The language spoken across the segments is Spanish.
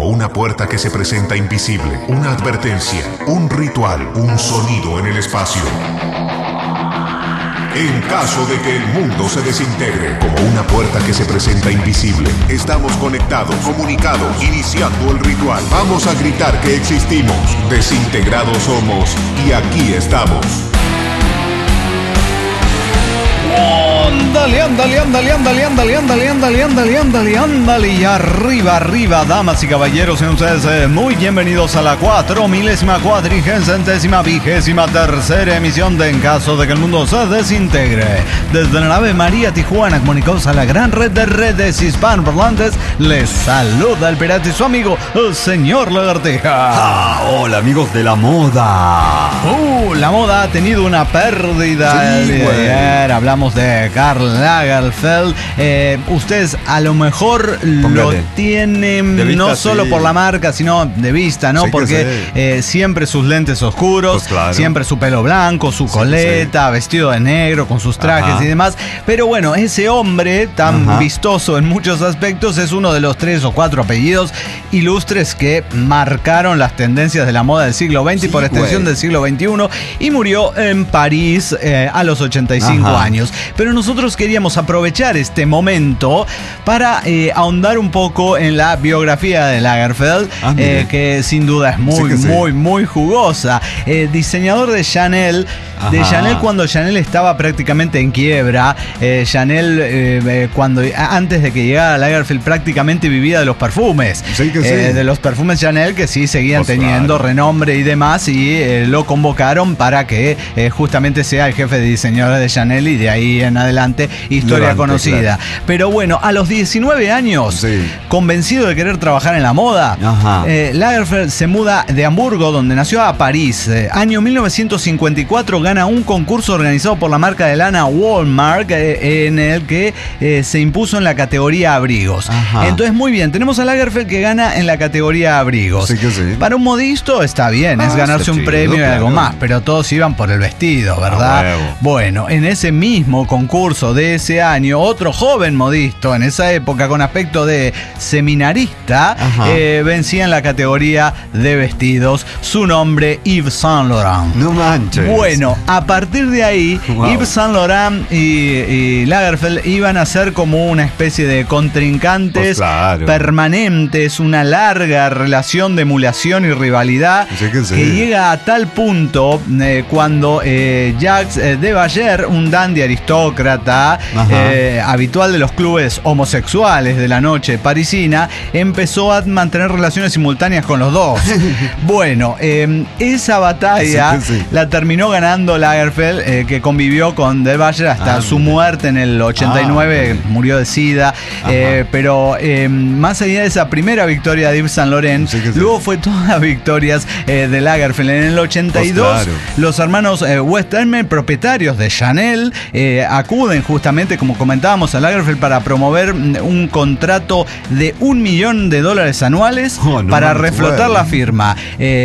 como una puerta que se presenta invisible, una advertencia, un ritual, un sonido en el espacio. En caso de que el mundo se desintegre, como una puerta que se presenta invisible, estamos conectados, comunicados, iniciando el ritual. Vamos a gritar que existimos, desintegrados somos y aquí estamos. Ándale, ándale, ándale, ándale, ándale, ándale, ándale, ándale, ándale, ándale. Y arriba, arriba, damas y caballeros, sean ustedes muy bienvenidos a la 4000.453ª emisión de En Caso de que el Mundo se Desintegre. Desde la nave María Tijuana, comunicados a la gran red de redes hispanoparlantes, les saluda el pirata y su amigo, el señor Lagartija. Hola, amigos de la moda. La moda ha tenido una pérdida. Sí, ayer hablamos de Karl Lagerfeld. Ustedes a lo mejor lo tienen de vista, no solo por la marca, sino de vista, ¿no? Sí, porque siempre sus lentes oscuros, pues claro, siempre su pelo blanco, su coleta, vestido de negro con sus trajes y demás. Pero bueno, ese hombre tan vistoso en muchos aspectos es uno de los 3 o 4 apellidos ilustres que marcaron las tendencias de la moda del siglo XX y por extensión del siglo XXI, y murió en París a los 85 años. Pero nosotros queríamos aprovechar este momento para ahondar un poco en la biografía de Lagerfeld, que sin duda es muy jugosa. Diseñador de Chanel, cuando Chanel estaba prácticamente en quiebra. Chanel, antes de que llegara Lagerfeld, prácticamente vivía de los perfumes. De los perfumes Chanel, que sí seguían teniendo renombre y demás, y lo convocaron para que justamente sea el jefe de diseñadores de Chanel, y de ahí en adelante historia conocida. Pero bueno, a los 19 años, convencido de querer trabajar en la moda, Lagerfeld se muda de Hamburgo, donde nació, a París. Año 1954 gana un concurso organizado por la marca de lana Walmart, en el que se impuso en la categoría abrigos. Entonces, muy bien, tenemos a Lagerfeld que gana en la categoría abrigos. Para un modisto está bien, es ganarse un premio y algo más, pero todos iban por el vestido, ¿verdad? Bueno, en ese mismo concurso de ese año, otro joven modisto en esa época con aspecto de seminarista vencía en la categoría de vestidos. Su nombre, Yves Saint Laurent. No manches. Bueno, a partir de ahí, Yves Saint Laurent y Lagerfeld iban a ser como una especie de contrincantes permanentes, una larga relación de emulación y rivalidad que llega a tal punto cuando Jacques de Bayer, un dandy aristócrata habitual de los clubes homosexuales de la noche parisina, empezó a mantener relaciones simultáneas con los dos. Bueno, esa batalla la terminó ganando Lagerfeld, que convivió con de Bayer hasta su muerte en el 89, murió de SIDA. Pero más allá de esa primera victoria de Yves Saint Laurent, luego fue todas victorias de Lagerfeld. En el 82, los hermanos Westermann, propietarios de Chanel, acuden justamente, como comentábamos, a Lagerfeld para promover un contrato de $1 millón anuales para reflotar la firma.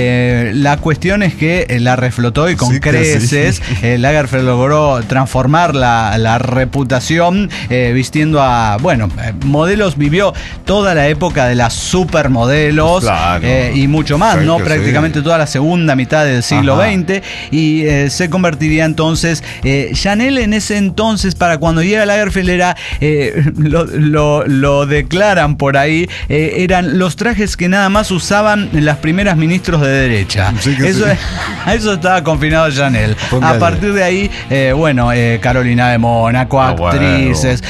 La cuestión es que la reflotó y con creces. Lagerfeld logró transformar la reputación vistiendo a, modelos. Vivió toda la época de las supermodelos y mucho más, ¿no? Prácticamente toda la segunda mitad del siglo XX, y se convertiría entonces Chanel en ese entonces, para cuando llega Lagerfeld, era lo declaran por ahí, eran los trajes que nada más usaban las primeras ministros de derecha. Eso estaba confinado Chanel. A partir de ahí, Carolina de Mónaco, actrices,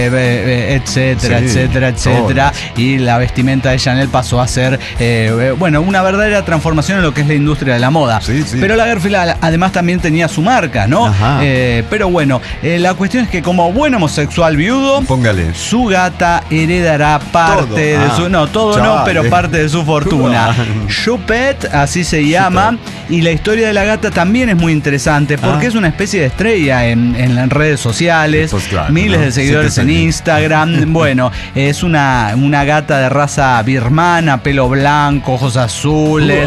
etcétera, y la vestimenta de Chanel pasó a ser una verdadera transformación en lo que es la industria de la moda. Pero Lagerfeld además también tenía su marca, ¿no? Pero la cuestión es que, como buen homosexual viudo, su gata heredará parte de su... No, todo no, pero parte de su fortuna. Choupette, así se llama, y la historia de la gata también es muy interesante, porque es una especie de estrella en las redes sociales, miles de seguidores en Instagram. Es una gata de raza birmana, pelo blanco, ojos azules,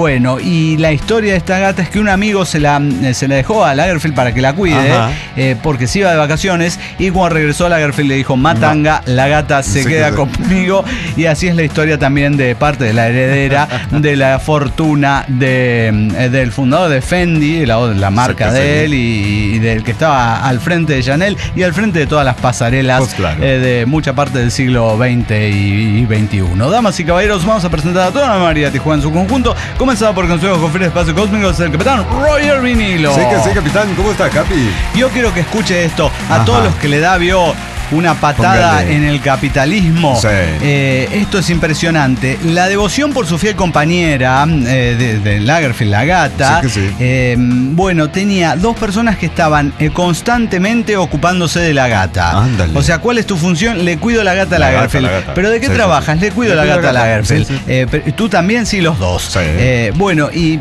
y la historia de esta gata es que un amigo se la dejó a Lagerfeld para que la cuide, porque se iba de vacaciones y cuando regresó Lagerfeld le dijo: matanga, la gata se queda conmigo. Y así es la historia también de parte de la heredera de la fortuna del fundador de Fendi, la marca de él, y del que estaba al frente de Chanel y al frente de todas las pasarelas de mucha parte del siglo XX y XXI. Damas y caballeros, vamos a presentar a toda la María Tijuana en su conjunto, comenzado por Consejos Conferir Espacio Cósmico, el capitán Roger Vinilo. Sí, capitán, ¿cómo está, Capi? Yo quiero que escuche esto a todos los que le da, una patada en el capitalismo. Sí. Esto es impresionante. La devoción por su fiel compañera de Lagerfeld, la gata. Bueno, tenía dos personas que estaban constantemente ocupándose de la gata. Ándale. O sea, ¿cuál es tu función? Le cuido la gata a Lagerfeld. ¿Pero de qué trabajas? Le cuido la gata a Lagerfeld. Tú también, sí, los dos. Sí. Bueno, y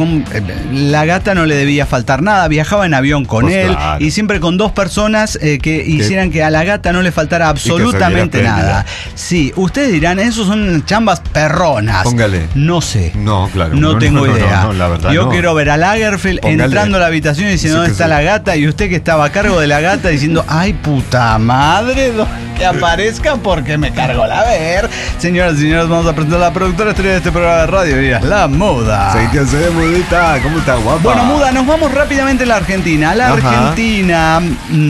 la gata no le debía faltar nada. Viajaba en avión con él y siempre con dos personas que hicieran que a la gata no le faltara absolutamente nada. Sí, ustedes dirán, esos son chambas perronas. Póngale. No sé. No, claro. No tengo idea. La verdad, yo quiero ver a Lagerfeld entrando a la habitación y diciendo: ¿dónde está la gata? Y usted que estaba a cargo de la gata diciendo: ay, puta madre, que aparezca porque me cargo la ver. Señoras y señores, vamos a presentar a la productora estrella de este programa de radio, y es la Muda. Sí, ¿qué haces, Mudita? ¿Cómo está, guapa? Bueno, Muda, nos vamos rápidamente a la Argentina. Argentina,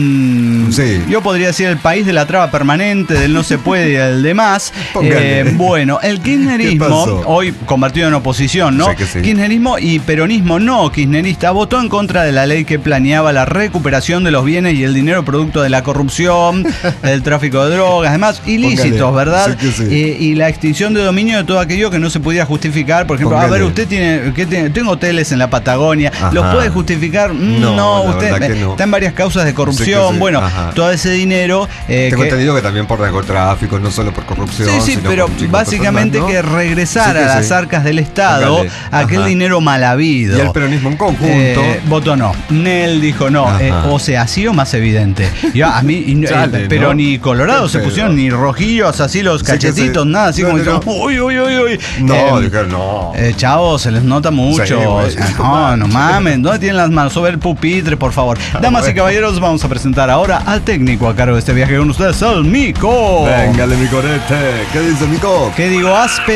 yo podría decir el país de la traba permanente, del no se puede y del demás. Bueno, el kirchnerismo, hoy convertido en oposición, ¿no? Kirchnerismo y peronismo no kirchnerista votó en contra de la ley que planeaba la recuperación de los bienes y el dinero producto de la corrupción, del tráfico de drogas, además ilícitos, ¿verdad? Y la extinción de dominio de todo aquello que no se pudiera justificar. Por ejemplo, a ver, usted tengo hoteles en la Patagonia, ¿los puede justificar? No, usted está en varias causas de corrupción. Bueno, todo ese dinero. Tengo entendido que también por narcotráfico, no solo por corrupción. Sí, pero básicamente más, ¿no? Que regresar a las arcas del Estado aquel dinero mal habido. Y el peronismo en conjunto votó no. Nel dijo no. O sea, ha sido más evidente. A mí, pero ni Colorado se pusieron, ni rojillos, así los cachetitos, nada, así como diciendo, uy. No, dijeron no. Chavos, se les nota mucho. No mamen. ¿Dónde tienen las manos? Sobre el pupitre, por favor. Damas y caballeros, vamos a presentar ahora al técnico a cargo de este viaje con ustedes, al Mico. Véngale, mi corete. ¿Qué dice, Mico? ¿Qué digo?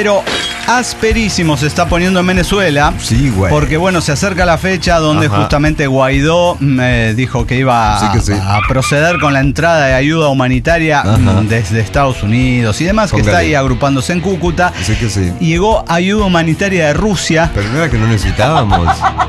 Asperísimo se está poniendo en Venezuela. Sí, güey. Porque, bueno, se acerca la fecha donde justamente Guaidó dijo que iba a proceder con la entrada de ayuda humanitaria desde Estados Unidos y demás, que está ahí agrupándose en Cúcuta. Llegó ayuda humanitaria de Rusia. Pero no era que no necesitábamos.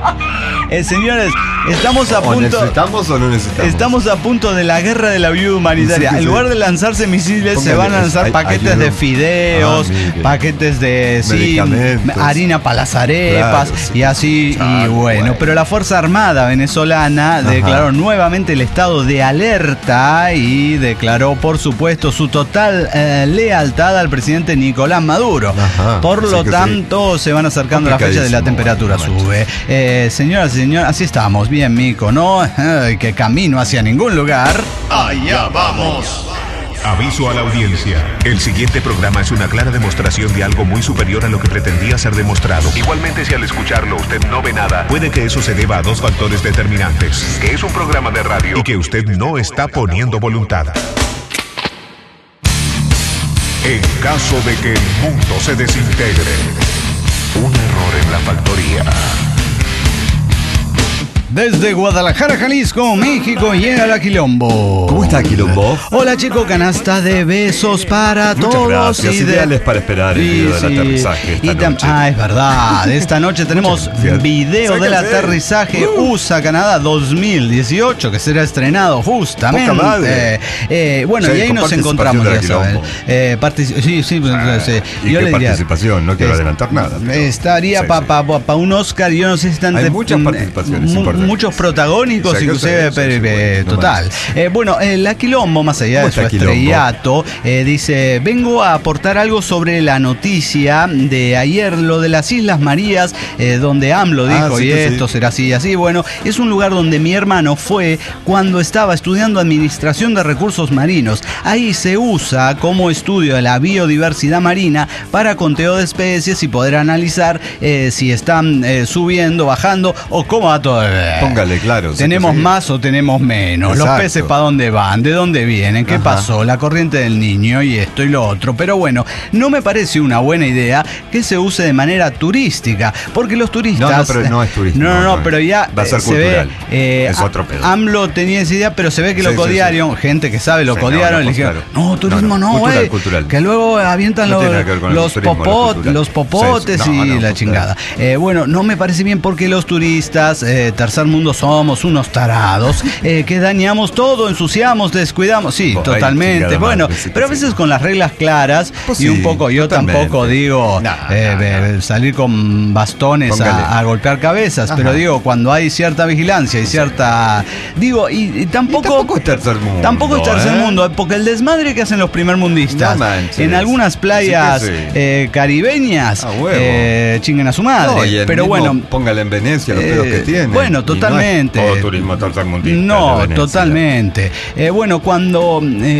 Señores, estamos a punto. ¿Necesitamos o no necesitamos? Estamos a punto de la guerra de la ayuda humanitaria. En lugar de lanzarse misiles, se van a lanzar paquetes de fideos, paquetes de harina para las arepas y así. Y bueno, pero la Fuerza Armada venezolana declaró nuevamente el estado de alerta y declaró, por supuesto, su total lealtad al presidente Nicolás Maduro. Por lo tanto, se van acercando a la fecha de la temperatura sube. Señoras y señores, así estamos. Bien, Mico, ¿no? Que camino hacia ningún lugar. ¡Allá vamos! Aviso a la audiencia. El siguiente programa es una clara demostración de algo muy superior a lo que pretendía ser demostrado. Igualmente, si al escucharlo usted no ve nada, puede que eso se deba a dos factores determinantes: que es un programa de radio y que usted no está poniendo voluntad. En caso de que el mundo se desintegre, un error en la factoría. Desde Guadalajara, Jalisco, México, llega la Quilombo. ¿Cómo está, Quilombo? Hola, chico, canasta de besos para todos. Gracias, ideales para esperar el video del aterrizaje esta noche. Es verdad, esta noche tenemos video del aterrizaje USA Canadá 2018, que será estrenado justamente. Bueno, y ahí nos encontramos, ya saben. ¿Y qué participación? No quiero adelantar nada. Estaría para un Oscar, yo no sé si están... Hay muchas participaciones importantes. Muchos protagónicos, inclusive, total. Bueno, la Quilombo, más allá de su estrellato, dice: vengo a aportar algo sobre la noticia de ayer, lo de las Islas Marías, donde AMLO dijo, esto será así y así. Bueno, es un lugar donde mi hermano fue cuando estaba estudiando Administración de Recursos Marinos. Ahí se usa como estudio de la biodiversidad marina para conteo de especies y poder analizar si están subiendo, bajando o cómo va todo. Póngale, claro. ¿Tenemos más o tenemos menos? Exacto. Los peces ¿para dónde van? ¿De dónde vienen? ¿Qué pasó? La corriente del niño y esto y lo otro. Pero bueno, no me parece una buena idea que se use de manera turística, porque los turistas... No, pero no es turístico. No, pero ya va a ser cultural. Es otro pedo. AMLO tenía esa idea, pero se ve que lo codiaron. Gente que sabe lo codiaron y le dijeron, no, turismo no, cultural. Que luego avientan los popotes y la chingada. Bueno, no me parece bien porque los turistas, tercer mundo, somos unos tarados, que dañamos todo, ensuciamos, descuidamos. Sí, totalmente. Bueno, pero a veces con las reglas claras y un poco, yo tampoco dico salir con bastones a golpear cabezas, pero digo, cuando hay cierta vigilancia y cierta... Digo, y tampoco es tercer mundo. Tampoco es tercer mundo, porque el desmadre que hacen los primermundistas en algunas playas caribeñas, chinguen a su madre. Pero bueno, póngale en Venecia los pedos que tienen. Bueno, totalmente. No es todo turismo tercermundista. No, totalmente. Bueno, cuando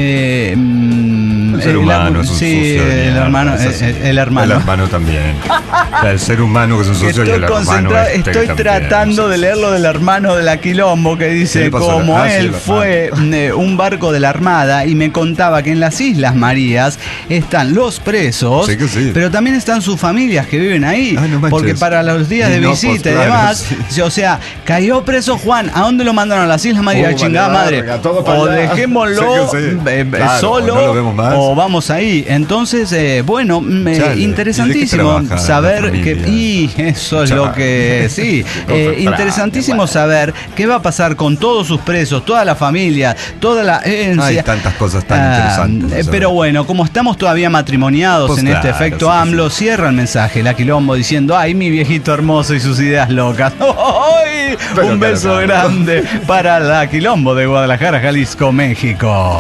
el ser humano es un sucio de el hermano también. El ser humano que es un sucio y el hermano estoy tratando de leer lo del hermano de la Quilombo, que dice como él fue un barco de la Armada, y me contaba que en las Islas Marías están los presos, pero también están sus familias que viven ahí, porque para los días de visita y demás, o sea, cayó preso Juan, ¿a dónde lo mandaron? A las Islas Marías, chingada madre, o dejémoslo solo, no lo vemos más, o vamos ahí. Entonces, bueno, interesantísimo saber que, y eso es lo que interesantísimo saber qué va a pasar con todos sus presos, toda la familia, toda la herencia. Hay tantas cosas tan interesantes. Pero bueno, como estamos todavía matrimoniados pues en este efecto AMLO, cierra el mensaje la Quilombo diciendo, ay, mi viejito hermoso y sus ideas locas. ¡Ay! Un beso grande para la Quilombo de Guadalajara, Jalisco, México.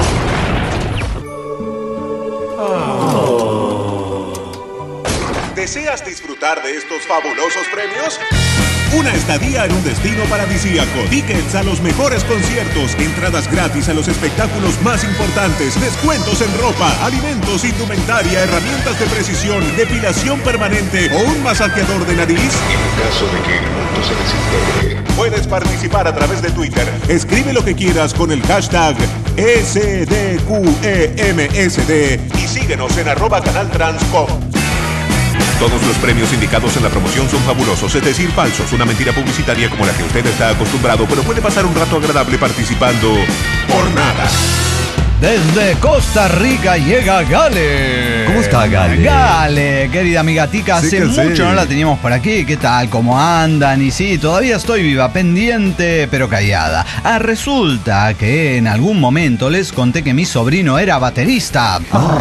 ¿Deseas disfrutar de estos fabulosos premios? Una estadía en un destino paradisíaco, tickets a los mejores conciertos, entradas gratis a los espectáculos más importantes, descuentos en ropa, alimentos, indumentaria, herramientas de precisión, depilación permanente o un masajeador de nariz. En caso de que el mundo se desintegre, puedes participar a través de Twitter. Escribe lo que quieras con el hashtag SDQEMSD y síguenos en @canaltranscom. Todos los premios indicados en la promoción son fabulosos, es decir, falsos, una mentira publicitaria como la que usted está acostumbrado, pero puede pasar un rato agradable participando por nada. Desde Costa Rica llega Gale. ¿Cómo está Gale? Gale, querida amiga tica, hace mucho no la teníamos por aquí. ¿Qué tal? ¿Cómo andan? Y sí, todavía estoy viva, pendiente, pero callada. Resulta que en algún momento les conté que mi sobrino era baterista.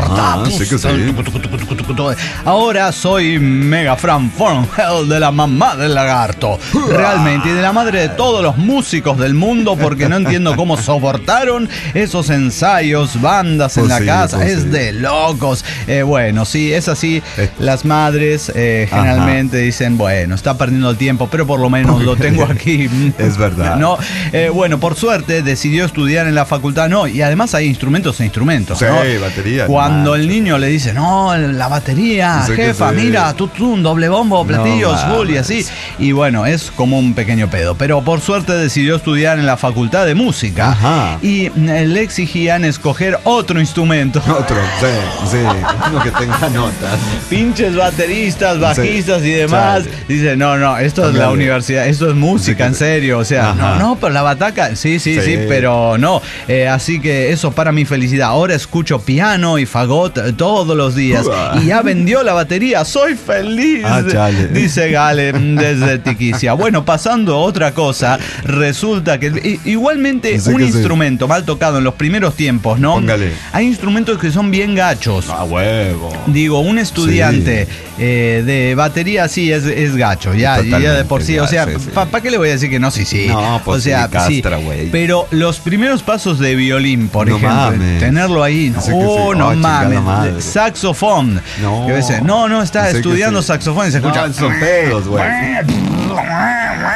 Ahora soy mega fan from hell de la mamá del lagarto. Realmente, y de la madre de todos los músicos del mundo, porque no entiendo cómo soportaron esos ensayos, bandas en la casa, es de locos. Bueno, sí, es así. Las madres generalmente dicen, bueno, está perdiendo el tiempo, pero por lo menos lo tengo aquí. Es verdad. ¿No? Bueno, por suerte decidió estudiar en la facultad. No, y además hay instrumentos e instrumentos. Sí, ¿no? batería. Cuando el niño le dice, no, la batería, jefa, mira, un doble bombo, platillos, full y así. Y bueno, es como un pequeño pedo. Pero por suerte decidió estudiar en la facultad de música. Y le exigían escoger otro instrumento. Uno que tenga notas. Pinches bateristas, bajistas y demás. Dice, no, esto es la universidad, esto es música, en serio. O sea, no, pero la bataca, sí, pero no. Así que eso para mi felicidad. Ahora escucho piano y fagot todos los días. Y ya vendió la batería. Soy feliz. Dice Gale desde Tiquicia. Bueno, pasando a otra cosa, resulta que igualmente un instrumento mal tocado en los primeros tiempos, ¿no? Póngale. Hay instrumentos que son bien gachos. Huevo. Digo, un estudiante de batería sí es gacho, ya de por sí. O sea, ¿para qué le voy a decir que no? Sí. No, pues o sea, castra, pero los primeros pasos de violín, por ejemplo, tenerlo ahí, no mames. Saxofón. No, está estudiando saxofón y se escucha. Son pedos, güey.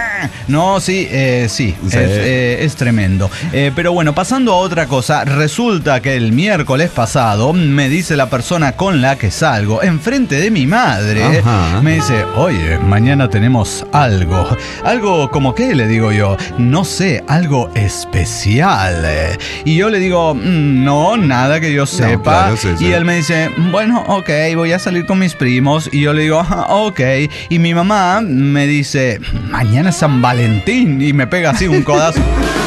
No, sí. Es tremendo. Pero bueno, pasando a otra cosa, resulta que el miércoles pasado me dice la persona con la que salgo, enfrente de mi madre, me dice, oye, mañana tenemos algo. ¿Algo como qué? Le digo yo. No sé, algo especial. Y yo le digo, no, nada que yo sepa. No, claro, sí. Y él me dice, bueno, ok, voy a salir con mis primos. Y yo le digo, ok. Y mi mamá me dice, mañana es San Valentín. Y me pega así un codazo.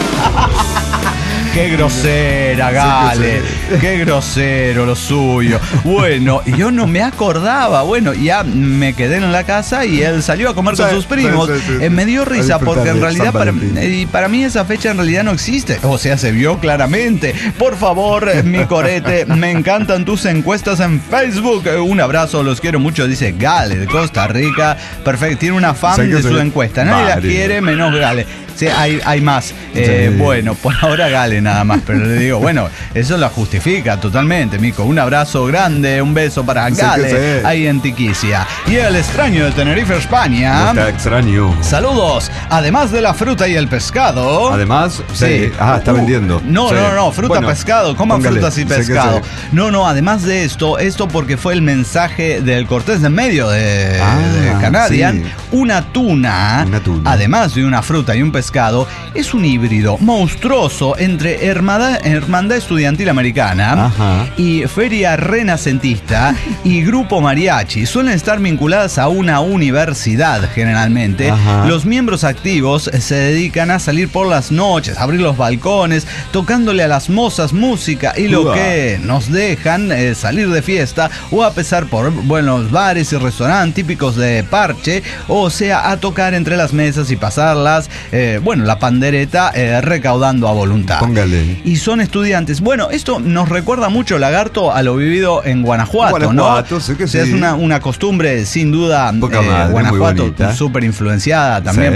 Qué grosera, Gale. Qué grosero lo suyo. Bueno, yo no me acordaba. Bueno, ya me quedé en la casa y él salió a comer con sus primos. Me dio risa porque en realidad para mí esa fecha en realidad no existe. O sea, se vio claramente. Por favor, mi corete, me encantan tus encuestas en Facebook. Un abrazo, los quiero mucho. Dice Gale de Costa Rica. Perfecto, tiene una fan de su encuesta. Nadie la quiere menos Gale. Sí, hay más. Bueno, por ahora Gale nada más, pero le digo, bueno, eso la justifica totalmente, Mico. Un abrazo grande, un beso para Gale, ahí en Tiquicia. Y el extraño de Tenerife, España. No está extraño. Saludos. Además de la fruta y el pescado. Además, está vendiendo. No, fruta, pescado. Coman frutas y pescado. No, además de esto porque fue el mensaje del Cortés de Medio de Canadian. Sí. Una tuna, además de una fruta y un pescado, es un híbrido monstruoso entre Hermandad Estudiantil Americana y Feria Renacentista y Grupo Mariachi. Suelen estar vinculadas a una universidad generalmente. Los miembros activos se dedican a salir por las noches, abrir los balcones, tocándole a las mozas música y lo que nos dejan salir de fiesta o a pasar por buenos bares y restaurantes típicos de parche, o sea, a tocar entre las mesas y pasarlas, la pandereta recaudando a voluntad. Póngale. Y son estudiantes. Bueno, esto nos recuerda mucho, Lagarto, a lo vivido en Guanajuato, ¿no? Sí que sí. Es una costumbre, sin duda, Guanajuato, súper influenciada también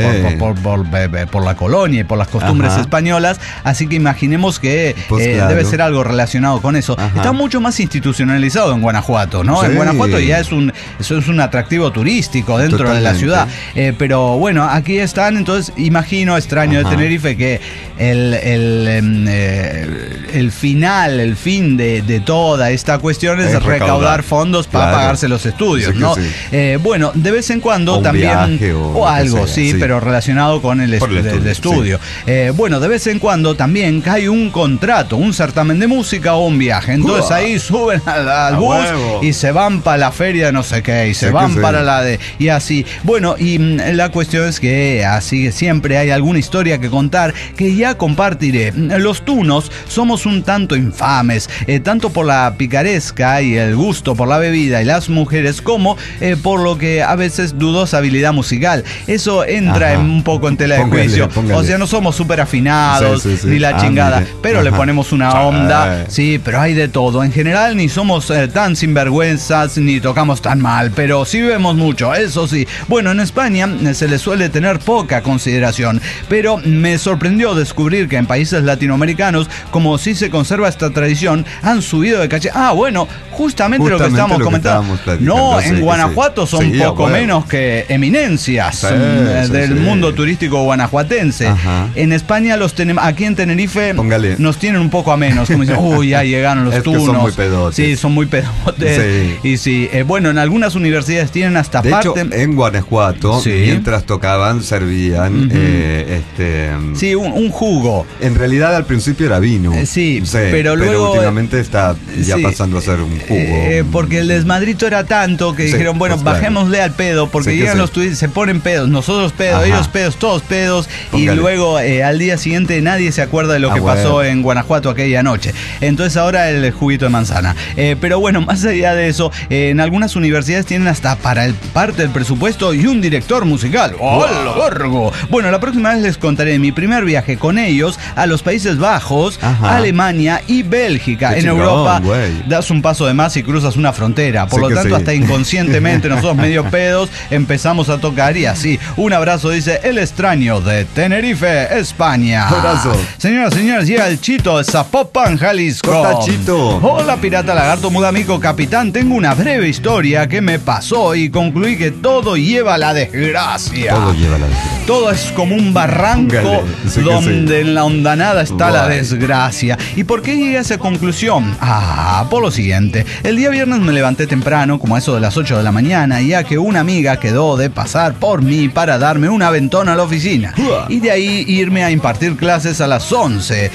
por la colonia y por las costumbres españolas, así que imaginemos que debe ser algo relacionado con eso. Está mucho más institucionalizado en Guanajuato, ¿no? En Guanajuato ya eso es un atractivo turístico dentro de la ciudad, pero bueno, aquí están, entonces imagino, extraño de Tenerife, que el fin de toda esta cuestión es recaudar fondos para pagarse los estudios, ¿no? Sí. Bueno, de vez en cuando también o algo, pero relacionado con el estudio. Sí. Bueno, de vez en cuando también cae un contrato, un certamen de música o un viaje. Entonces ahí suben al bus y se van para la feria de no sé qué, y se van para la de... y así. Bueno, y la cuestión es que así siempre hay alguna historia que contar que ya compartiré. Los tunos somos un tanto infames, tanto por la picaresca y el gusto por la bebida y las mujeres, como por lo que a veces dudosa habilidad musical. Eso entra un poco en tela de juicio. O sea, no somos súper afinados ni la chingada, pero le ponemos una onda. Sí, pero hay de todo. En general ni somos tan sinvergüenzas ni tocamos tan mal, pero sí vemos mucho, eso sí. Bueno, en España se le suele tener poca consideración, pero me sorprendió descubrir que en países latinoamericanos, como sí se conserva esta tradición, han subido de caché. Bueno, justamente lo que estamos comentando. No, en Guanajuato son poco menos que eminencias del mundo turístico guanajuatense. En España los tenemos, aquí en Tenerife nos tienen un poco a menos, como dicen, ya llegaron los tunos. Que son muy pedotes. Sí, son muy pedotes. Y bueno, en algunas universidades tienen hasta de hecho, en Guanajuato, mientras tocaban, servían un jugo. En realidad al principio era vino. Pero luego últimamente está ya pasando a ser un jugo. Porque el desmadrito era tanto que dijeron, bueno, bajémosle al pedo, porque llegan los turistas, se ponen pedos, nosotros pedos, ellos pedos, todos pedos, y luego al día siguiente nadie se acuerda de lo que pasó en Guanajuato aquella noche. Entonces ahora el juguito de manzana. Pero bueno, más allá de eso, en algunas universidades tienen hasta para parte del presupuesto y un director musical. ¡Hola, gorgo! Bueno, la próxima vez les contaré mi primer viaje con ellos a los Países Bajos, al Alemania y Bélgica. En Europa das un paso de más y cruzas una frontera. Por lo tanto, hasta inconscientemente nosotros medio pedos empezamos a tocar y así. Un abrazo, dice El Extraño de Tenerife, España. Abrazo. Señoras y señores, llega el Chito de Zapopan, Jalisco. ¿Cómo está, Chito? Hola, pirata lagarto mudamico capitán. Tengo una breve historia que me pasó y concluí que todo lleva a la desgracia. Todo lleva a la desgracia. Todo es como un barranco donde en la hondanada está la desgracia. ¿Y por qué llegué a esa conclusión? Por lo siguiente. El día viernes me levanté temprano, como a eso de las 8 de la mañana, ya que una amiga quedó de pasar por mí para darme un aventón a la oficina. Y de ahí irme a impartir clases a las 11.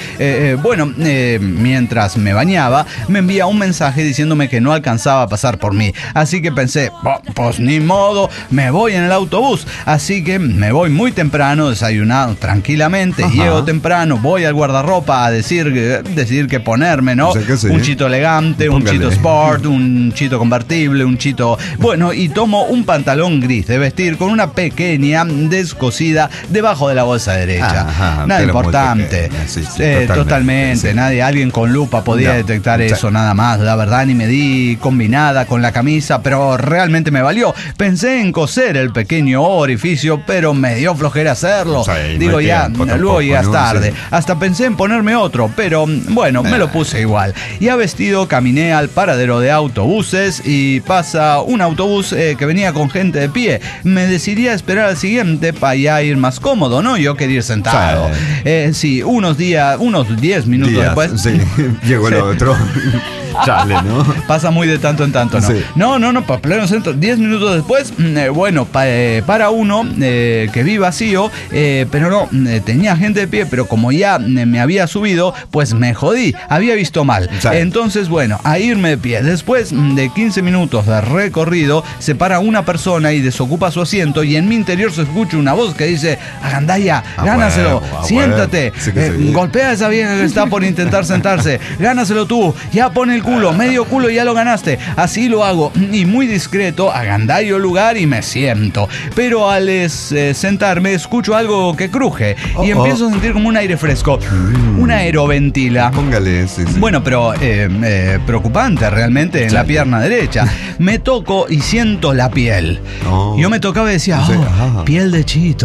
Mientras me bañaba, me envía un mensaje diciéndome que no alcanzaba a pasar por mí. Así que pensé, pues ni modo, me voy en el autobús. Así que me voy muy temprano, desayunado tranquilamente. Llego temprano, voy al guardarropa a decir que ponerme, ¿no? Un chito elegante, un chito sport, un chito convertible, un chito... Bueno, y tomo un pantalón gris de vestir con una pequeña descosida debajo de la bolsa derecha. Nada importante. Totalmente. Sí. Alguien con lupa podía detectar eso, nada más. La verdad, ni me di combinada con la camisa, pero realmente me valió. Pensé en coser el pequeño orificio, pero me dio flojera hacerlo. Digo, luego llegas tarde. Hasta pensé en ponerme otro, pero bueno, me lo puse igual. Ya vestido, caminé al paradero de autobuses y pasa un autobús que venía con gente de pie. Me decidí a esperar al siguiente para ya ir más cómodo, ¿no? Yo quería ir sentado. Unos 10 minutos después. Llegó el otro. Chale, ¿no? Pasa muy de tanto en tanto, ¿no? Sí. No, para pleno centro. 10 minutos después, para uno que vi vacío, pero no, tenía gente de pie, pero como ya me había subido, pues me jodí, había visto mal. Sí. Entonces, a irme de pie. Después de 15 minutos de recorrido, se para una persona y desocupa su asiento y en mi interior se escucha una voz que dice, Agandaya, gánaselo, siéntate, golpea a esa vieja que está por intentar sentarse, gánaselo tú, ya pone el culo, medio culo y ya lo ganaste. Así lo hago y muy discreto agandallo el lugar y me siento. Pero al sentarme escucho algo que cruje y empiezo a sentir como un aire fresco, una aeroventila. Póngale, sí. Bueno, pero preocupante realmente en la pierna derecha. Me toco y siento la piel. Yo me tocaba y decía, piel de chito.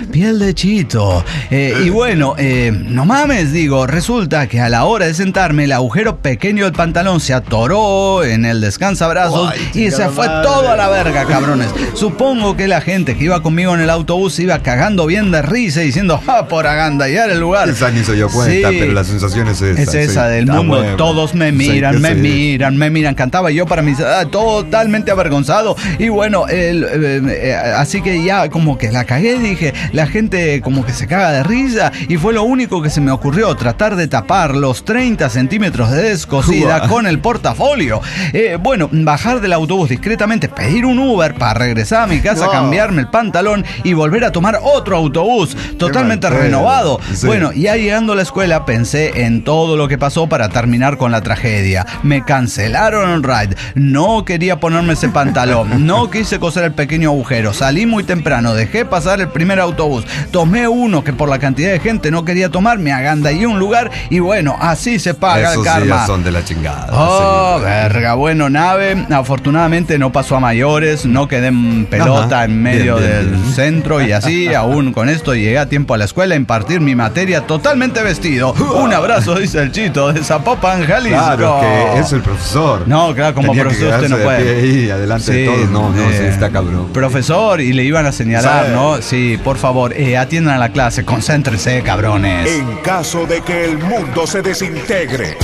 Y bueno, no mames, digo, resulta que a la hora de sentarme el agujero pequeño del pantalón se atoró en el descansabrazos y se fue todo a la verga, cabrones. Supongo que la gente que iba conmigo en el autobús se iba cagando bien de risa diciendo, por agandallar el lugar. Esa ni se dio cuenta, pero la sensación es esa. Es esa del mundo, todos me miran, me miran. Cantaba yo para mí, totalmente avergonzado. Y bueno, así que ya como que la cagué, dije, la gente como que se caga de risa y fue lo único que se me ocurrió, tratar de tapar los 30 centímetros de descosida con el portafolio. Bajar del autobús discretamente, pedir un Uber para regresar a mi casa, cambiarme el pantalón y volver a tomar otro autobús totalmente renovado. Sí. Bueno, ya llegando a la escuela pensé en todo lo que pasó para terminar con la tragedia. Me cancelaron el ride, no quería ponerme ese pantalón, no quise coser el pequeño agujero, salí muy temprano, dejé pasar el primer autobús, tomé uno que por la cantidad de gente no quería tomar, me agandallé un lugar y bueno, así se paga el karma. Esos días son de la chingada. Verga, bueno, nave, afortunadamente no pasó a mayores, no quedé en pelota en medio del centro y así, aún con esto llegué a tiempo a la escuela a impartir mi materia totalmente vestido. Un abrazo, dice el Chito de Zapopan, Jalisco. Claro, que es el profesor. No, claro, como profesor usted no puede. Ahí, adelante de todos, no, está cabrón. Profesor, y le iban a señalar, ¿no? Sí, por favor, atiendan a la clase, concéntrense, cabrones. En caso de que el mundo se desintegre.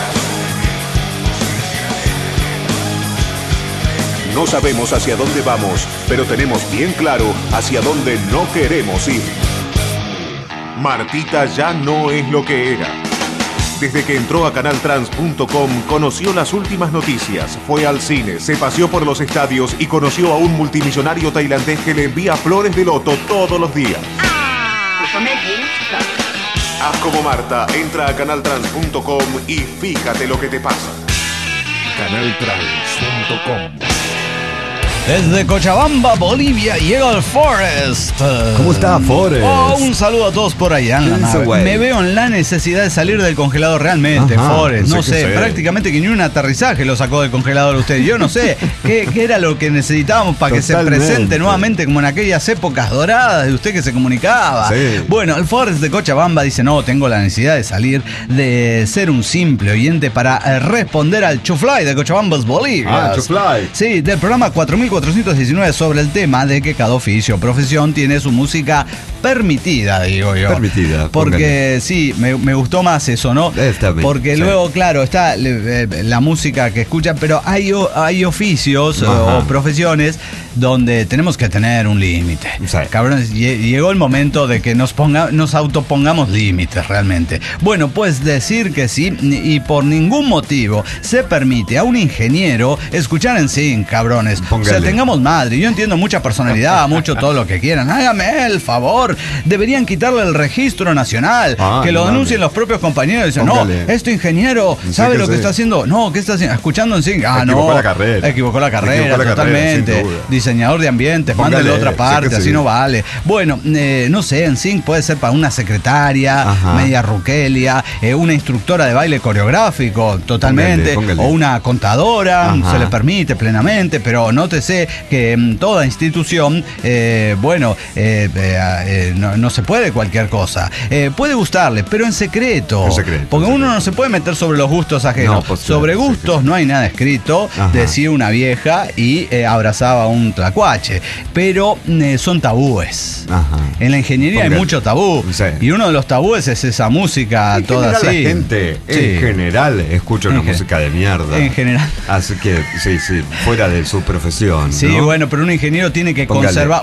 No sabemos hacia dónde vamos, pero tenemos bien claro hacia dónde no queremos ir. Martita ya no es lo que era. Desde que entró a canaltrans.com conoció las últimas noticias, fue al cine, se paseó por los estadios y conoció a un multimillonario tailandés que le envía flores de loto todos los días. Haz como Marta, entra a canaltrans.com y fíjate lo que te pasa. Canaltrans.com. Desde Cochabamba, Bolivia, llega el Forrest. ¿Cómo está, Forrest? Un saludo a todos por allá en la nave. Me veo en la necesidad de salir del congelador realmente, Forrest. No sé, prácticamente que ni un aterrizaje lo sacó del congelador usted. Yo no sé qué era lo que necesitábamos para que se presente nuevamente como en aquellas épocas doradas de usted que se comunicaba. Sí. Bueno, el Forrest de Cochabamba dice, no, tengo la necesidad de salir, de ser un simple oyente para responder al Chufly de Cochabambas Bolivia. Chufly. Sí, del programa 4419 sobre el tema de que cada oficio o profesión tiene su música permitida, digo yo. Permitida. Porque sí, me gustó más eso, ¿no? Está bien, porque luego, claro, está la música que escuchan, pero hay oficios o profesiones donde tenemos que tener un límite. Sí. Cabrones, llegó el momento de que nos autopongamos límites realmente. Bueno, pues decir que sí, y por ningún motivo se permite a un ingeniero escuchar en sync, cabrones. Póngale. O sea, tengamos madre. Yo entiendo mucha personalidad, mucho todo lo que quieran. Hágame el favor. Deberían quitarle el registro nacional. Que lo denuncien los propios compañeros. Dicen, póngale. No, este ingeniero sabe lo que está haciendo. No, ¿qué está haciendo? Escuchando en sync. Equivocó la carrera. Equivocó la carrera, totalmente. Diseñador de ambientes, mándale otra parte, así no vale. Bueno, no sé, en sync puede ser para una secretaria, media ruquelia, una instructora de baile coreográfico, totalmente, póngale. O una contadora, se le permite plenamente, pero nótese que toda institución, no se puede cualquier cosa. Puede gustarle, pero en secreto. Porque uno no se puede meter sobre los gustos ajenos. No, sobre gustos no hay nada escrito, decía una vieja y abrazaba un tlacuache. Pero son tabúes. En la ingeniería hay mucho tabú. Sí. Y uno de los tabúes es esa música toda así. La gente, en general, escucha una música de mierda. En general. Así que, sí, fuera de su profesión. Sí, ¿no? Bueno, pero un ingeniero tiene que conservar.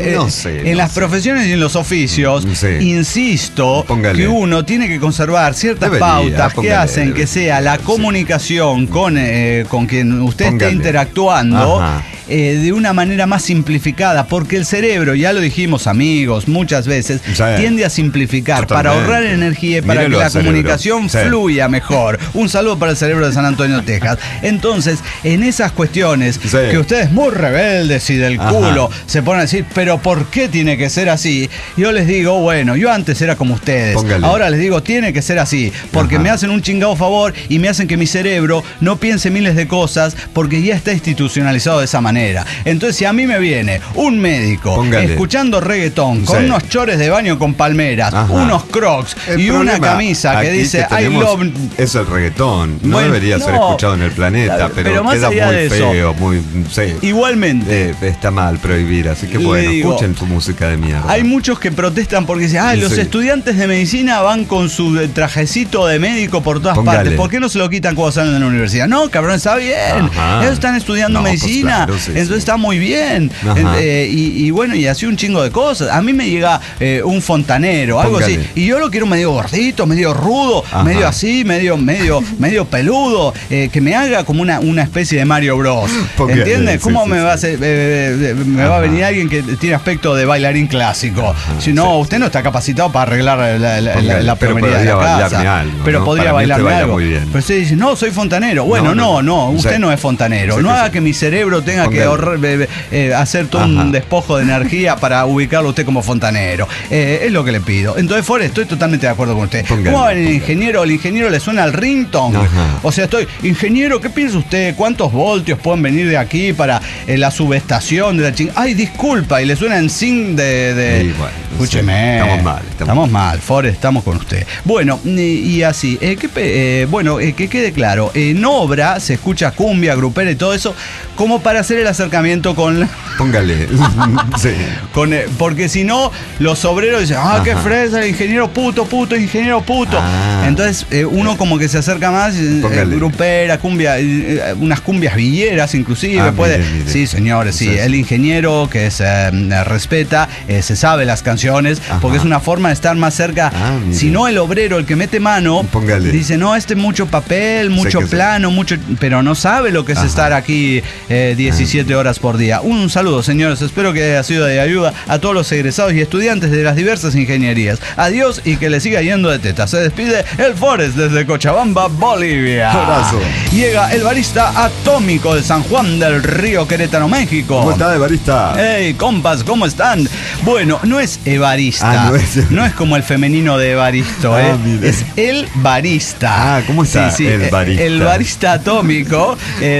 En las profesiones y en los oficios, insisto, que uno tiene que conservar ciertas pautas que hacen que sea la comunicación con quien usted esté interactuando. De una manera más simplificada, porque el cerebro, ya lo dijimos amigos, muchas veces, tiende a simplificar para ahorrar energía y para que la comunicación fluya mejor. Un saludo para el cerebro de San Antonio, Texas. Entonces, en esas cuestiones que ustedes muy rebeldes y del culo se ponen a decir, pero ¿por qué tiene que ser así? Yo les digo, bueno, yo antes era como ustedes, ahora les digo, tiene que ser así, porque me hacen un chingado favor y me hacen que mi cerebro no piense miles de cosas, porque ya está institucionalizado de esa manera. Entonces, si a mí me viene un médico escuchando reggaetón con unos chores de baño con palmeras, unos crocs y una camisa que dice I love... Es el reggaetón, no debería ser escuchado en el planeta, pero queda muy feo, muy... Igualmente. Está mal prohibir, así que bueno, escuchen tu música de mierda. Hay muchos que protestan porque dicen, los estudiantes de medicina van con su trajecito de médico por todas partes. ¿Por qué no se lo quitan cuando salen de la universidad? No, cabrón, está bien. Ellos están estudiando medicina. Pues claro, entonces está muy bien. Y bueno, y así un chingo de cosas. A mí me llega un fontanero, algo así. Y yo lo quiero medio gordito, medio rudo, medio así, medio peludo, que me haga como una especie de Mario Bros. ¿Entiendes? ¿Cómo me va a hacer? Me va a venir alguien que tiene aspecto de bailarín clásico. Si no, usted no está capacitado para arreglar la plomería de la casa. Pero podría bailarme algo. Pero usted dice, no, soy fontanero. Bueno, no, usted no es fontanero. No haga que mi cerebro tenga que hacer todo un despojo de energía para ubicarlo usted como fontanero. Es lo que le pido. Entonces, Forrest, estoy totalmente de acuerdo con usted. ¿Cómo va el ingeniero? El ingeniero le suena al ringtone. O sea, ingeniero, ¿qué piensa usted? ¿Cuántos voltios pueden venir de aquí para la subestación de la chingada? Ay, disculpa, y le suena en sync de... Escúcheme. Estamos mal, Forrest, estamos con usted. Bueno, y así. Que quede claro, en obra se escucha cumbia, grupera y todo eso, como para hacer el acercamiento con... Póngale. Porque si no, los obreros dicen, qué fresa, el ingeniero puto. Entonces, uno como que se acerca más, grupera, cumbia, unas cumbias villeras inclusive, puede... Mire. Sí, señores, sí. El ingeniero que se respeta, se sabe las canciones, porque es una forma de estar más cerca. Si no, el obrero, el que mete mano, dice, no, mucho papel, mucho plano, pero no sabe lo que es estar aquí 17 17 horas por día. Un saludo, señores, espero que haya sido de ayuda a todos los egresados y estudiantes de las diversas ingenierías. Adiós y que le siga yendo de teta. Se despide el Forest desde Cochabamba, Bolivia. Abrazo. Llega el barista atómico de San Juan del Río, Querétaro, México. ¿Cómo está, barista? Hey, compas, ¿cómo están? Bueno, no es Evarista. No es como el femenino de Evaristo, es el barista. ¿Cómo está el barista? El barista atómico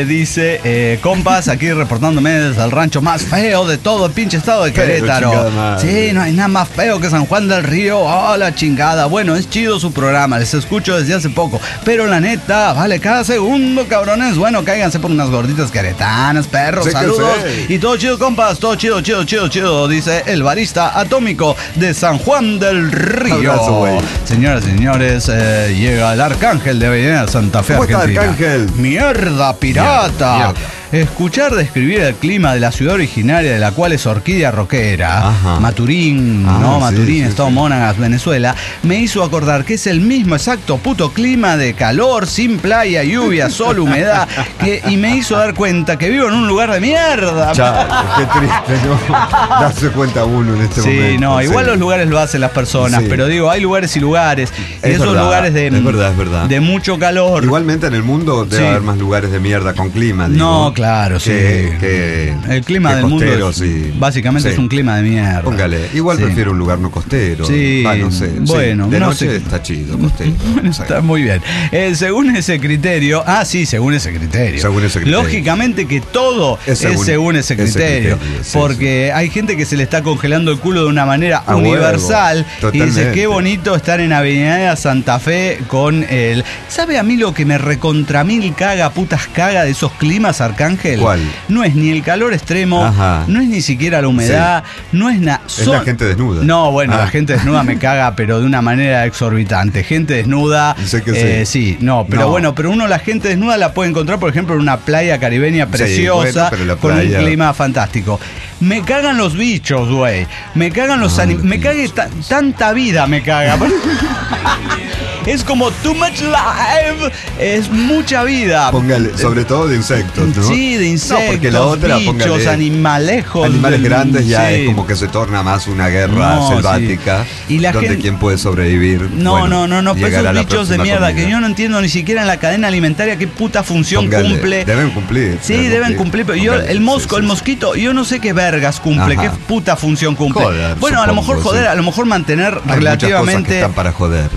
dice, compas, aquí reportándome desde el rancho más feo de todo el pinche estado de Querétaro. Sí, no hay nada más feo que San Juan del Río. Oh, la chingada. Bueno, es chido su programa, les escucho desde hace poco, pero la neta, vale cada segundo, cabrones. Bueno, cáiganse por unas gorditas queretanas, perros, sí, saludos. Y todo chido, compas, todo chido, dice el barista atómico de San Juan del Río. Abrazo, señoras y señores, llega el Arcángel de Avenida Santa Fe, Argentina. ¿Cómo está, Arcángel? ¡Mierda, pirata! Mierda. Escuchar describir el clima de la ciudad originaria de la cual es Orquídea Roquera, Maturín, Maturín, Estado Monagas, Venezuela, me hizo acordar que es el mismo exacto puto clima de calor, sin playa, lluvia, sol, humedad, y me hizo dar cuenta que vivo en un lugar de mierda. Qué triste, ¿no? Darse cuenta uno en este momento. Sí, no, igual los lugares lo hacen las personas, pero digo, hay lugares y lugares, y esos lugares es verdad. de mucho calor. Igualmente en el mundo debe haber más lugares de mierda con clima, digo. No, claro, sí. El clima del mundo básicamente es un clima de mierda. Póngale, igual prefiero un lugar no costero. Sí, no sé. Bueno, de noche está chido, costero. Está muy bien. Según ese criterio, según ese criterio. Lógicamente que todo es según ese criterio. Porque hay gente que se le está congelando el culo de una manera universal. Y dice, qué bonito estar en Avenida Santa Fe con el... ¿Sabe a mí lo que me recontra mil putas caga de esos climas, Arcángel? ¿Cuál? No es ni el calor extremo, no es ni siquiera la humedad, no es nada. Es la gente desnuda. No, bueno, la gente desnuda me caga, pero de una manera exorbitante. Gente desnuda, pero uno la gente desnuda la puede encontrar, por ejemplo, en una playa caribeña preciosa, con un clima fantástico. Me cagan los bichos, güey. Me cagan los animales. Me cague tanta vida, me caga. Es como too much life. Es mucha vida. Póngale, sobre todo de insectos, ¿no? Sí, de insectos, porque la otra, bichos, animalejos. Animales grandes ya es como que se torna más una guerra selvática. Y la donde quién puede sobrevivir. No, pero esos bichos de mierda que yo no entiendo ni siquiera en la cadena alimentaria qué puta función cumple. Deben cumplir. Sí, deben cumplir, pero el mosquito, yo no sé qué vergas cumple, qué puta función cumple. Joder, bueno, supongo, a lo mejor mantener hay relativamente. Están para joder.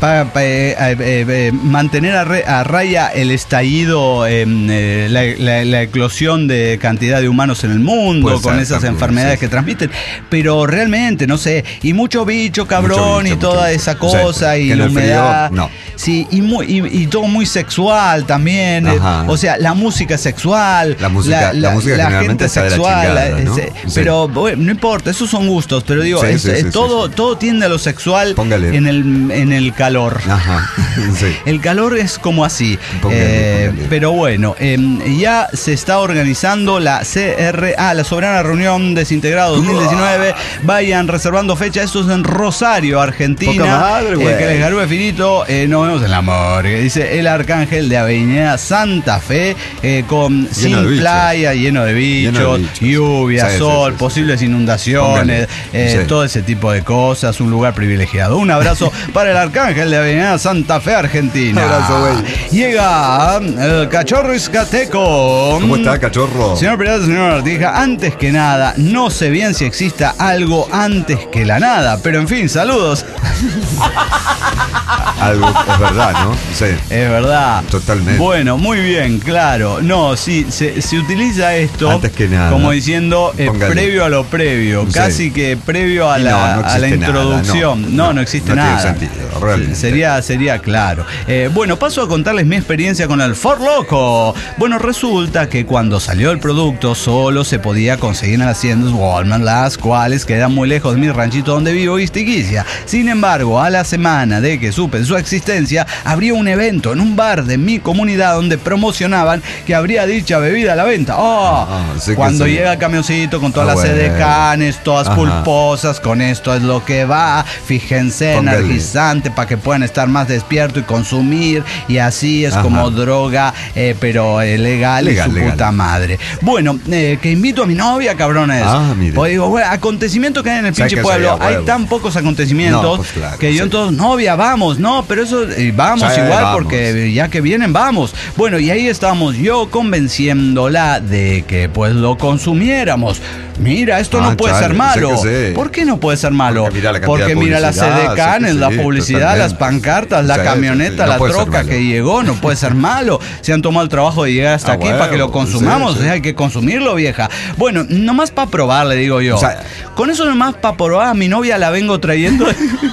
Mantener a raya el estallido, la eclosión de cantidad de humanos en el mundo, con esas enfermedades que transmiten. Pero realmente, no sé, y mucho bicho, cabrón, y toda esa cosa, y la humedad. Frío, no. Sí, y todo muy sexual también. O sea, la música sexual. La música gente sexual. Pero bueno, no importa, esos son gustos. Pero digo, todo tiende a lo sexual. Póngale. En el calor. Sí. El calor es como así. Póngale. Pero bueno, ya se está organizando la CRA, la Soberana Reunión Desintegrado 2019. Vayan reservando fecha. Esto es en Rosario, Argentina. Que les garúe finito. Nos vemos en la morgue. Dice el Arcángel de Avenida Santa Fe, sin playa, lleno de bichos, lluvia, sol, posibles inundaciones, todo ese tipo de cosas. Un lugar privilegiado. Un abrazo para el Arcángel de Avenida Santa Fe, Argentina. Llega el Cachorro Izcateco. ¿Cómo está, Cachorro? Señor Pirata, señor Artija, antes que nada, no sé bien si exista algo antes que la nada, pero en fin, saludos. Algo es verdad, ¿no? Sí. Es verdad. Totalmente. Bueno, muy bien, claro. No, sí, se utiliza esto antes que nada, como diciendo previo a lo previo, casi que previo a la introducción. No existe nada. No tiene sentido, realmente. Sería claro. Bueno, paso a contarles mi experiencia con el For Loco. Bueno, resulta que cuando salió el producto solo se podía conseguir en las tiendas Walmart, las cuales quedan muy lejos de mi ranchito donde vivo, Istiquicia. Sin embargo, a la semana de que supe su existencia, habría un evento en un bar de mi comunidad donde promocionaban que habría dicha bebida a la venta. Cuando llega el camioncito con todas las edecanes, todas pulposas, con esto es lo que va. Fíjense, energizante para que puedan estar más despierto y consumir, y así es como droga, pero legal y su puta madre. Bueno, que invito a mi novia, cabrones. Pues digo, bueno, acontecimientos que hay en el pinche pueblo, hay tan pocos acontecimientos que yo entonces, novia, vamos, no, pero eso, vamos igual, porque ya que vienen, vamos. Bueno, y ahí estamos yo convenciéndola de que pues lo consumiéramos. Mira, esto no puede ser malo. ¿Por qué no puede ser malo? Porque mira las edecanes, la publicidad, las pancartas, la camioneta, la troca que llegó, no puede ser malo. Se han tomado el trabajo de llegar hasta aquí para que lo consumamos, hay que consumirlo, vieja. Bueno, nomás para probar, le digo yo. Con eso nomás para probar, a mi novia la vengo trayendo.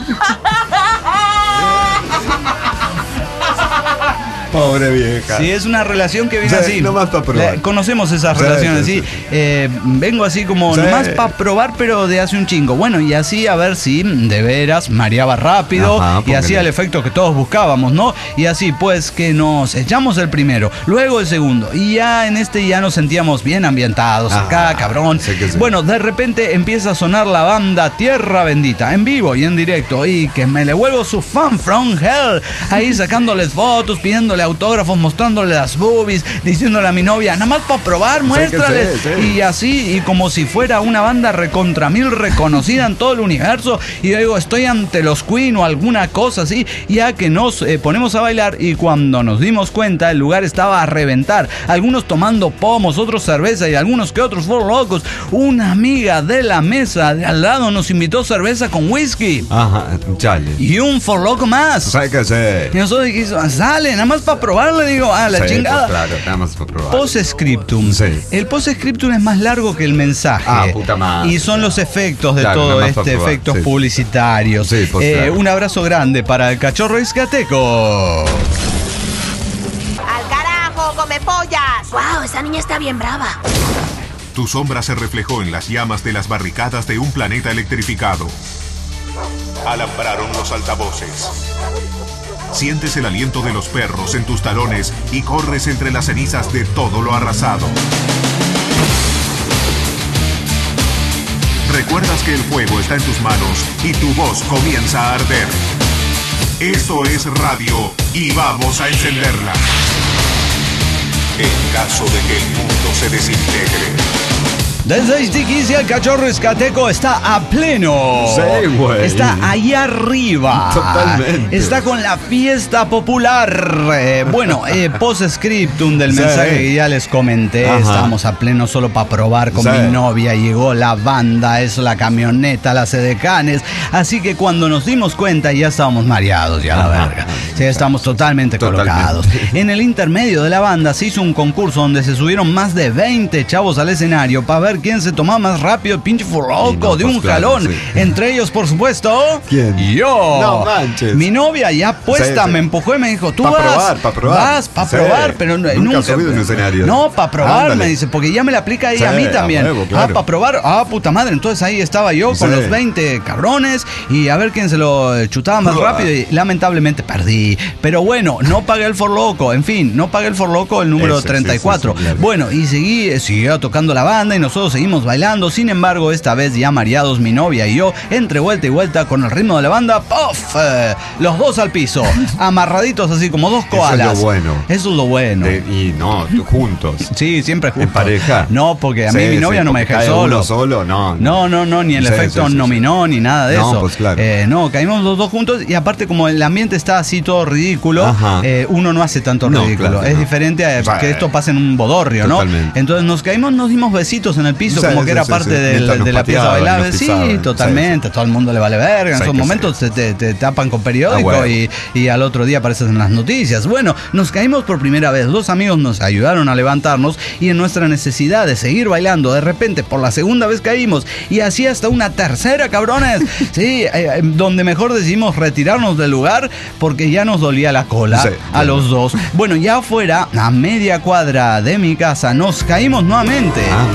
Pobre vieja. Sí, es una relación que viene así. Nomás para probar. Conocemos esas relaciones, sí. Vengo así como nomás para probar, pero de hace un chingo. Bueno, y así a ver si de veras mareaba rápido y hacía el efecto que todos buscábamos, ¿no? Y así pues que nos echamos el primero, luego el segundo. Y ya en ya nos sentíamos bien ambientados acá, cabrón. Bueno, de repente empieza a sonar la banda Tierra Bendita, en vivo y en directo. Y que me le vuelvo su fan from hell. Ahí sacándoles fotos, pidiéndole autógrafos, mostrándole las boobies, diciéndole a mi novia, nada más para probar, muéstrales. Y así, y como si fuera una banda recontra mil reconocida en todo el universo. Y yo digo, estoy ante los Queen o alguna cosa así, ya que nos ponemos a bailar. Y cuando nos dimos cuenta, el lugar estaba a reventar. Algunos tomando pomos, otros cerveza y algunos que otros fueron locos. Una amiga de la mesa de al lado nos invitó cerveza con whisky. Chale. Y un forloco más. Y nosotros dijimos, sale, nada más para probar, le digo, la chingada. Pues claro, nada más para probar. Post-scriptum. El post-scriptum es más largo que el mensaje. Puta madre. Y son los efectos de todo efectos publicitarios. Un abrazo grande para el cachorro Izcateco. ¡Al carajo, come pollas! ¡Wow! Esa niña está bien brava. Tu sombra se reflejó en las llamas de las barricadas de un planeta electrificado. Alambraron los altavoces. Sientes el aliento de los perros en tus talones y corres entre las cenizas de todo lo arrasado. Recuerdas que el fuego está en tus manos y tu voz comienza a arder. Esto es radio y vamos a encenderla. En caso de que el mundo se desintegre. Desde Istiquis, el cachorro Izcateco está a pleno. Sí, güey. Está ahí arriba. Totalmente. Está con la fiesta popular. Post-scriptum del mensaje que ya les comenté. Estábamos a pleno solo para probar con mi novia. Llegó la banda, la camioneta, las edecanes. Así que cuando nos dimos cuenta ya estábamos mareados, ya la verga. Sí, estábamos totalmente colocados. En el intermedio de la banda se hizo un concurso donde se subieron más de 20 chavos al escenario para ver quién se tomaba más rápido el pinche forloco de un jalón. Entre ellos, por supuesto, ¿quién? Yo. No manches. Mi novia ya puesta me empujó y me dijo, tú para probar. Vas para probar, pero nunca subido en un escenario. No, para probar, me dice, porque ya me la aplica ella a mí también. Para probar. Puta madre. Entonces ahí estaba yo con los 20 cabrones y a ver quién se lo chutaba más rápido y lamentablemente perdí. Pero bueno, no pagué el forloco. En fin, no pagué el forloco, el número 34. Bueno, y siguió tocando la banda y nosotros seguimos bailando. Sin embargo, esta vez ya mareados mi novia y yo, entre vuelta y vuelta con el ritmo de la banda, ¡puff! Los dos al piso, amarraditos así como dos koalas. Eso es lo bueno. Eso es lo bueno. Y no, juntos. Sí, siempre juntos. En pareja. No, porque a mí mi novia no me deja solo. Uno solo, no, ni el efecto nominó, ni nada de eso. Pues claro. No, caímos los dos juntos y aparte como el ambiente está así todo ridículo, uno no hace tanto ridículo. Claro, es diferente a que esto pase en un bodorrio, totalmente. ¿No? Entonces nos caímos, nos dimos besitos en el piso, como que era parte de la pieza bailable. Sí, totalmente. Todo el mundo le vale verga. En esos momentos te tapan con periódico y al otro día apareces en las noticias. Bueno, nos caímos por primera vez. Dos amigos nos ayudaron a levantarnos y en nuestra necesidad de seguir bailando, de repente por la segunda vez caímos y así hasta una tercera, cabrones. Sí, donde mejor decidimos retirarnos del lugar porque ya nos dolía la cola a los dos. Bueno, ya afuera, a media cuadra de mi casa, nos caímos nuevamente. Pues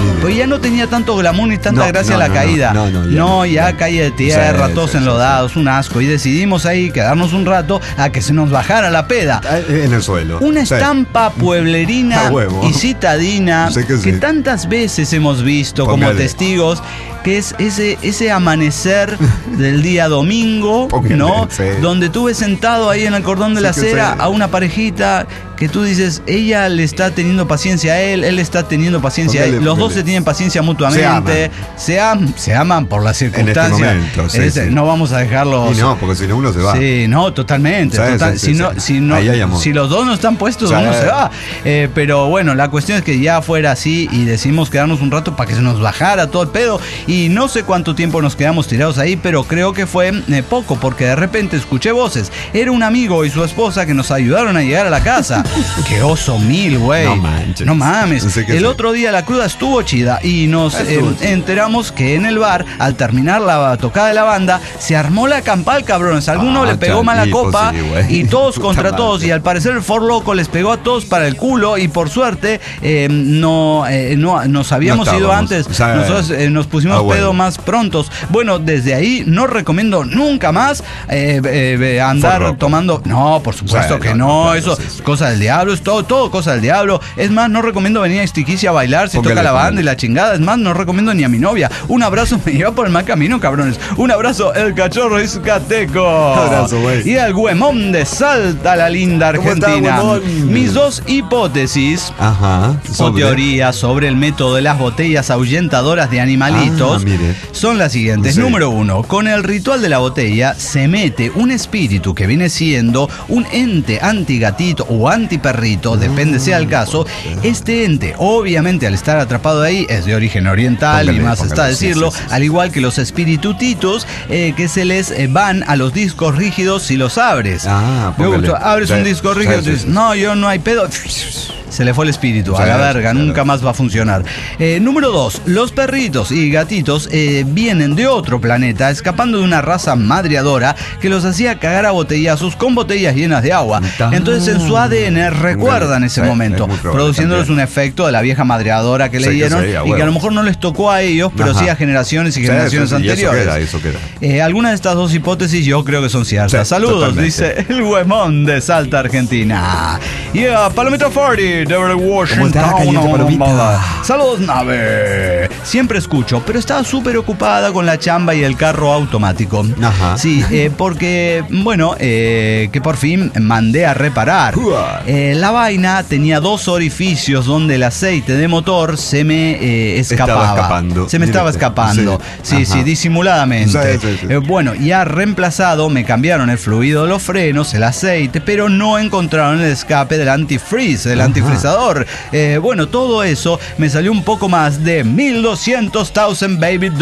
ya no tenía tanto glamour ni tanta gracia la caída. Ya caía de tierra, todos enlodados, un asco. Y decidimos ahí quedarnos un rato a que se nos bajara la peda. En el suelo. Una estampa pueblerina y citadina que tantas veces hemos visto como testigos, que es ese amanecer del día domingo, ¿no? Donde tú ves sentado ahí en el cordón de la acera a una parejita que tú dices, ella le está teniendo paciencia a él está teniendo paciencia a él. Los dos se tienen paciencia mutuamente, se aman por las circunstancias. En este momento, no vamos a dejarlos. Y no, porque si no uno se va. Sí, no, totalmente. Si los dos no están puestos, uno se va. Pero bueno, la cuestión es que ya fuera así y decidimos quedarnos un rato para que se nos bajara todo el pedo. Y no sé cuánto tiempo nos quedamos tirados ahí, pero creo que fue poco, porque de repente escuché voces. Era un amigo y su esposa que nos ayudaron a llegar a la casa. ¡Qué oso mil, güey! No mames. El otro día la cruda estuvo chida y nos enteramos que en el bar, al terminar la tocada de la banda, se armó la campal, cabrones. Alguno le pegó mala copa y todos contra todos. Y al parecer el For Loco les pegó a todos para el culo y por suerte no nos habíamos ido antes. Nosotros nos pusimos pedo más prontos. Bueno, desde ahí no recomiendo nunca más andar tomando. No, por supuesto que no. Eso es cosa del diablo. Es todo cosa del diablo. Es más, no recomiendo venir a Stiquicia a bailar si toca la banda y la chingada. Es más, no recomiendo ni a mi novia. Un abrazo me lleva por el mal camino, cabrones. Un abrazo, el cachorro Izcateco. Abrazo, güey. Y el Güemón de Salta, la linda Argentina. Mis dos hipótesis o teorías sobre el método de las botellas ahuyentadoras de animalitos son las siguientes. Número 1. Con el ritual de la botella se mete un espíritu que viene siendo un ente antigatito o antiperrito, depende sea el caso. Este ente, obviamente, al estar atrapado ahí, es de origen oriental y más está decirlo, al igual que los espirituditos que se les van a los discos rígidos si los abres. Abres un disco rígido y dices, no, yo no hay pedo. Se le fue el espíritu, a la verga, nunca más va a funcionar. Número 2. Los perritos y gatitos vienen de otro planeta, escapando de una raza madreadora que los hacía cagar a botellazos con botellas llenas de agua. Entonces en su ADN recuerdan ese momento, produciéndoles un efecto de la vieja madreadora que le dieron y que a lo mejor no les tocó a ellos, pero sí a generaciones y generaciones anteriores. Eso queda. Algunas de estas dos hipótesis yo creo que son ciertas. Saludos, dice el Güemón de Salta, Argentina. Palomita 40. De Washington. Saludos, nave. Siempre escucho, pero estaba súper ocupada con la chamba y el carro automático. Sí, porque, bueno, que por fin mandé a reparar. La vaina tenía dos orificios donde el aceite de motor se me escapaba. Se me estaba escapando. Sí, disimuladamente. Bueno, ya reemplazado, me cambiaron el fluido de los frenos, el aceite, pero no encontraron el escape del antifreeze, del antifreezador. Bueno, todo eso me salió un poco más de $1,200,000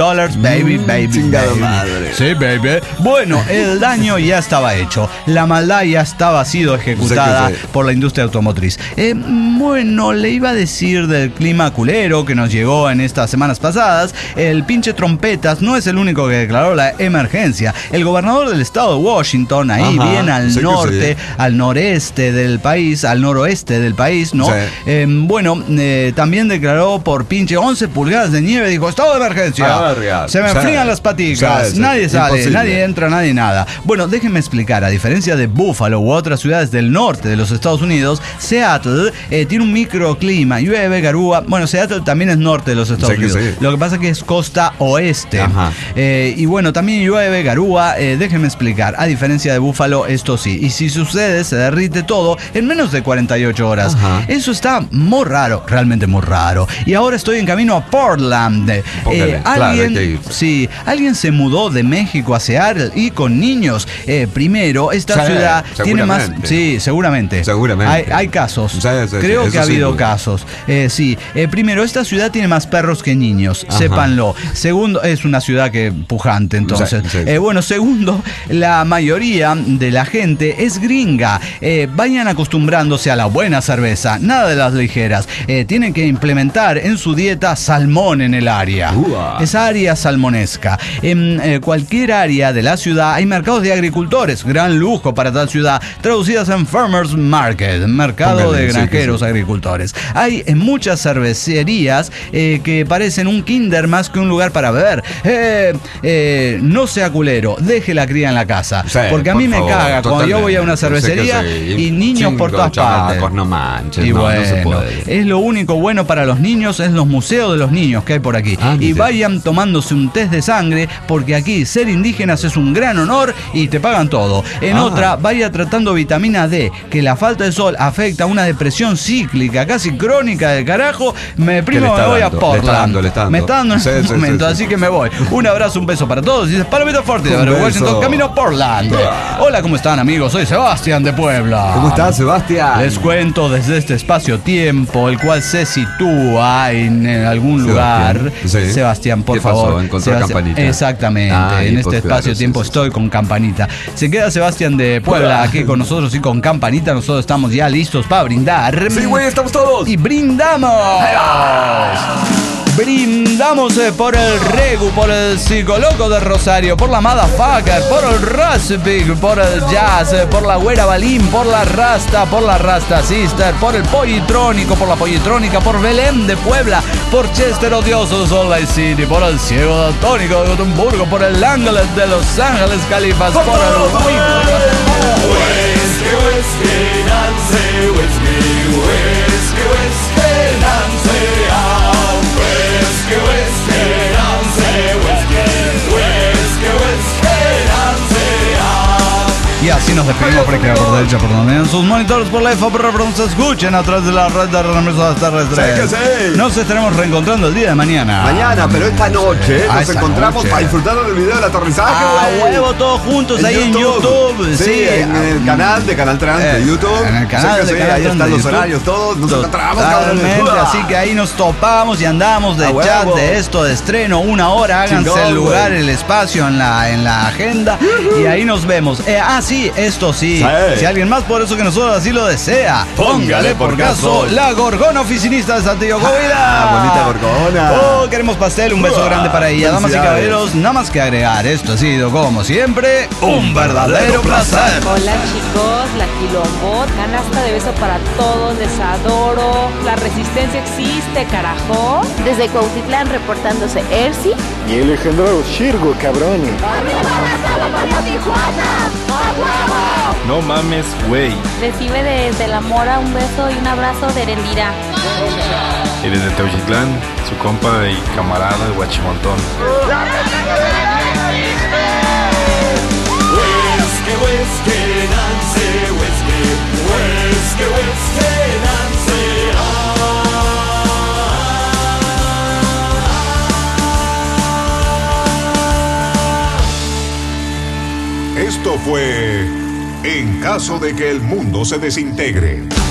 baby. Chingada madre. Sí, baby. Bueno, el daño ya estaba hecho. La maldad ya estaba sido ejecutada por la industria automotriz. Bueno, le iba a decir del clima culero que nos llegó en estas semanas pasadas. El pinche Trompetas no es el único que declaró la emergencia. El gobernador del estado de Washington, ahí bien al norte, al noreste del país, al noroeste del país, ¿no? Bueno, también declaró por pinche 11 pulgadas de nieve. Dijo, estado de emergencia. Se me enfrían las paticas. Nadie sale, imposible. Nadie entra, nadie nada. Bueno, déjenme explicar. A diferencia de Buffalo u otras ciudades del norte de los Estados Unidos, Seattle tiene un microclima. Llueve, garúa. Bueno, Seattle también es norte de los Estados Unidos. Lo que pasa es que es costa oeste. Y bueno, también llueve, garúa. Déjenme explicar. A diferencia de Buffalo, esto sí. Y si sucede, se derrite todo en menos de 48 horas. Eso está muy raro, realmente muy raro. Y ahora estoy en camino a Portland. Alguien se mudó de México a Seattle y con niños. Primero, esta ciudad tiene más. Sí, seguramente. Hay casos. Creo que ha habido casos. Primero, esta ciudad tiene más perros que niños. Sépanlo. Segundo, es una ciudad que pujante, entonces. Bueno, segundo, la mayoría de la gente es gringa. Vayan acostumbrándose a la buena cerveza. pesa, nada de las ligeras. Tienen que implementar en su dieta salmón en el área. Esa área salmonesca. En cualquier área de la ciudad hay mercados de agricultores, gran lujo para tal ciudad, traducidas en Farmers Market, mercado de granjeros agricultores. Hay muchas cervecerías que parecen un kinder más que un lugar para beber. No sea culero, deje la cría en la casa. Sí, porque a mí me caga cuando yo voy a una cervecería y niños por todas partes. No manches, y no, bueno, no se puede. Es lo único bueno para los niños, es los museos de los niños que hay por aquí. Y vayan tomándose un test de sangre, porque aquí ser indígenas es un gran honor y te pagan todo. En otra, vaya tratando vitamina D, que la falta de sol afecta a una depresión cíclica, casi crónica del carajo. Me voy a Portland. Me está dando en este momento, así que me voy. Un abrazo, un beso para todos. Y dices, Palomito Forte de Washington, camino a Portland. Hola, ¿cómo están, amigos? Soy Sebastián de Puebla. ¿Cómo estás, Sebastián? Les cuento desde este espacio-tiempo, el cual se sitúa en algún lugar. Sí. Sebastián, por favor. Pasó? ¿Encontró Campanita? Exactamente. En este espacio-tiempo estoy con Campanita. Se queda Sebastián de Puebla aquí con nosotros y con Campanita. Nosotros estamos ya listos para brindar. Sí, güey, estamos todos. Y brindamos. Brindamos por el Regu, por el Psicoloco de Rosario, por la Motherfucker, por el Raspig, por el Jazz, por la Güera Balín, por la Rasta Sister, por el Pollitrónico, por la Pollitrónica, por Belén de Puebla, por Chester Odioso, Salt Lake City, por el Ciego Daltónico de Gotemburgo, por el Ángeles de Los Ángeles Califas, por el Y así nos despedimos por aquí por derecha, por donde en sus monitores, por la EFA, por donde se escuchen a través de la red de remesos terrestres. Sí. Nos estaremos reencontrando el día de mañana. Mañana, pero esta noche nos encontramos para disfrutar del video del aterrizaje. A huevo, todos juntos ahí en YouTube. Sí, en el canal de Canal Trans de YouTube. En el canal de Canal ahí Trans están de los YouTube. horarios todos. Nos encontramos, totalmente, así que ahí nos topamos y andamos de chat de esto de estreno. 1 hora, háganse el lugar, el espacio en la agenda. Y ahí nos vemos. Sí, esto sí. Si alguien más por eso que nosotros así lo desea, póngale por caso la Gorgona oficinista de Santiago Covila. Bonita Gorgona. Queremos pastel, un beso grande para ella. Damas y caballeros, nada más que agregar, esto ha sido como siempre un verdadero placer. Hola chicos, la Quilombo, canasta de beso para todos, les adoro. La resistencia existe, carajo. Desde Cuautitlán reportándose Ersi y el legendario Shirgo, cabrón. No mames, güey. Recibe desde la Mora un beso y un abrazo de Erendira. Y desde Teuchitlán, su compa y camarada de Huachimontón. Esto fue En caso de que el mundo se desintegre.